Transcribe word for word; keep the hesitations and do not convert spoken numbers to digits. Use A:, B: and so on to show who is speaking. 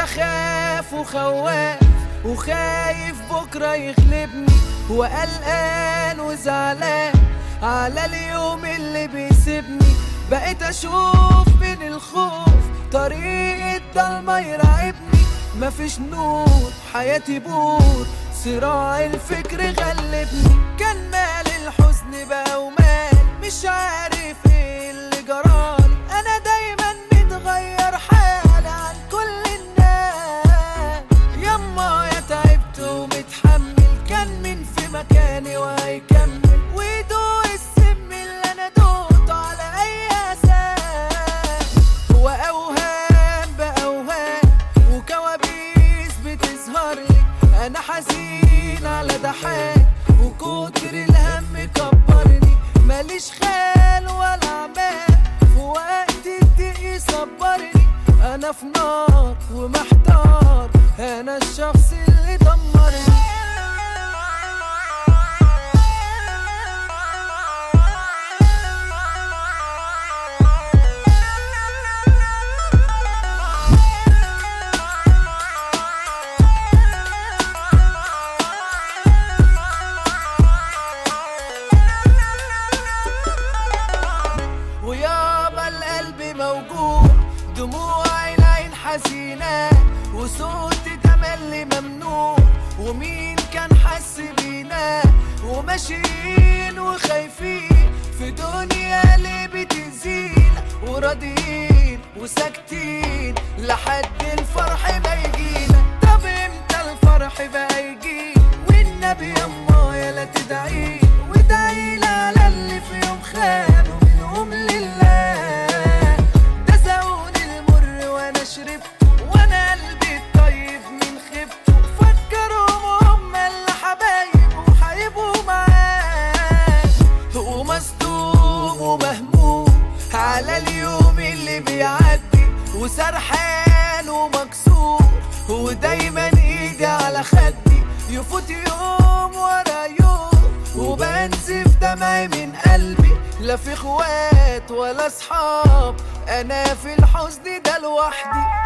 A: بخاف وخواف وخايف بكرة يغلبني، وقلقان وزعلان على اليوم اللي بيسيبني. بقيت اشوف من الخوف طريق الضلمة يراقبني، مفيش نور حياتي بور، صراع الفكر غلبني. كان مال الحزن بقى ومال، مش عارف ايه اللي جرالي، انا دايما متغير حالي عن كل الناس. يما يا تعبت ومتحمل، كان مين في مكاني وهيكمل ويدوق السم اللي انا دوقته على اي اساس. هو اوهام باوهام وكوابيس بتظهر لي، انا حزين على ده حال وكتر الهم كبرني. ماليش خال ولا عمال في وقت الضيق يصبرني، انا في نار ومحتار، انا الشخص اللي دمرني. ويابا القلب موجوع، دموع العين حزينة، وصوت تملي ممنوع، ومين كان حس بينا وماشيين وخايفين في دنيا اللي بتزيد، وراضيين وساكتين لحد الفرح ما يجينا. طب امتى الفرح بقى يجي؟ والنبي يما يلا تدعي وادعيلي على اللي في يوم خانوا منهم لله. ده زون المر وانا شربته، وانا قلبي الطيب من خيبته، فكرهم هم اللي حبايب وحيبقوا معاه. هو مصدوم ومهموم على اليوم اللي بيعدي، وسرحان ومكسور، ودايما ايدي على خدي، يفوت يوم ورا يوم وبنزف دمعي من قلبي. لا في اخوات ولا اصحاب، انا في الحزن ده لوحدي.